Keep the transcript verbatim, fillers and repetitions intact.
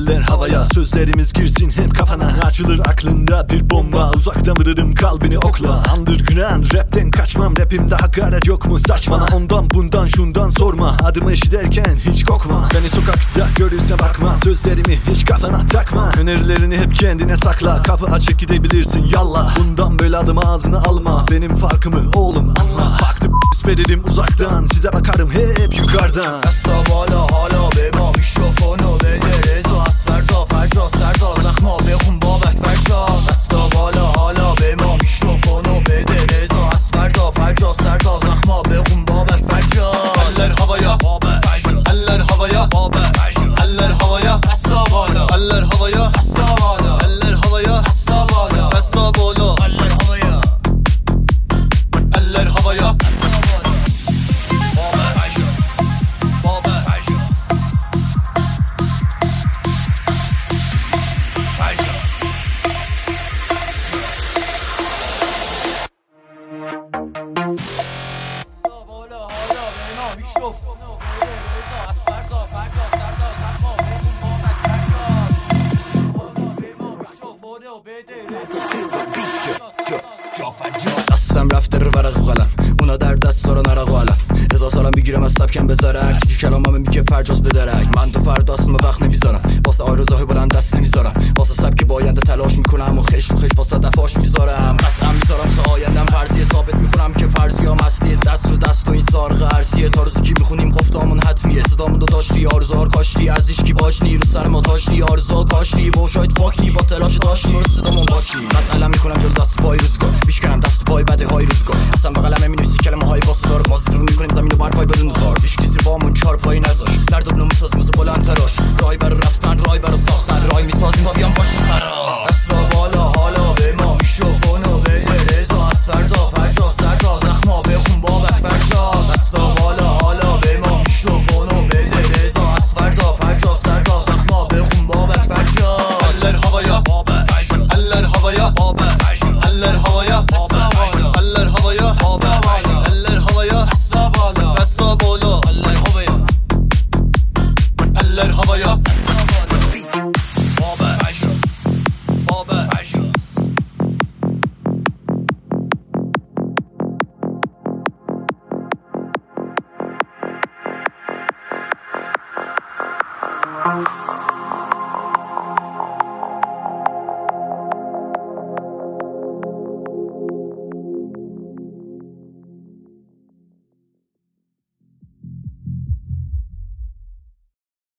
Eller havaya, sözlerimiz girsin hem kafana. Açılır aklında bir bomba, uzaktan vurırım kalbini okla. Underground rapten kaçmam, rapimde hakaret yok mu saçmala. Ondan bundan şundan sorma, adımı işiterken hiç kokma. Beni sokakta görürse bakma, sözlerimi hiç kafana takma. Önerilerini hep kendine sakla, kapı açık gidebilirsin yallah. Bundan böyle adımı ağzına alma, benim farkımı oğlum anla. Baktım veririm uzaktan, size bakarım hep yukarıdan. Asla بالا حالا به ما میکروفونو بده رضا از فردا فردا سردا زخما بخون بابک فرجا. Asla بالا حالا به ما میکروفونو بده رضا از فردا فردا سردا زخما بخون بابک فرجا. Eller havaya, eller havaya, eller havaya, Asla بالا eller havaya, Asla بالا eller havaya, Asla بالا Asla bolo, Eller havaya eller havaya. دستم رفته رو ورق و قلم، اونا در دست دارن عرق و علم. هزار سالم میگیرم از سبکم بذاره، هر چی که کلامم میگه فرجاز بدرک. من تو فرداست و وقت نمیذارم، واسه آرزوهای بلند دست نمیذارم، واسه سبک باینده تلاش میکنم و خش رو خش واسه دفاش میذارم. قسم میذارم سه آیندم فرضیه، ثابت میکنم که فرضی ها مسئله. دست رو دست و این سارق ارسیه، تا روزی که میخونیم خفتامون حتمیه. صدامون دو داشتی آرزوها کاشتی، ارزش کی باشنی رو سر ما تاشنی. آرزوها کاشتی و شاید فاکی با تلاش داشتی رو صدامون باکی. من علم میکنم جلو دست پای روزگار، میشکنم دست و پای بده های روزگار. اصلا به قلم مینویسی کلمه های واسه دار، ما زیر رو میکنیم زمین و برفای بدون تار. هیچ کسی بامون چهار پای نذاش، در دبنو میسازیم مثل بلند تراش. رای برا رفتن، رای برا ساختن، رای میسازیم تا بیام باش سرا. اصلا بالا حالا به ما میکروفونو بده رضا از فردا فرجا سردا زخما بخون بابک فرجا. اصلا بالا حالا به ما میکروفونو بده رضا از فردا فرجا سردا زخما بخون بابک فرجا. Eller havaya, eller havaya, eller havaya, eller havaya, eller havaya, Asla bolo, Eller havaya eller havaya. Bye.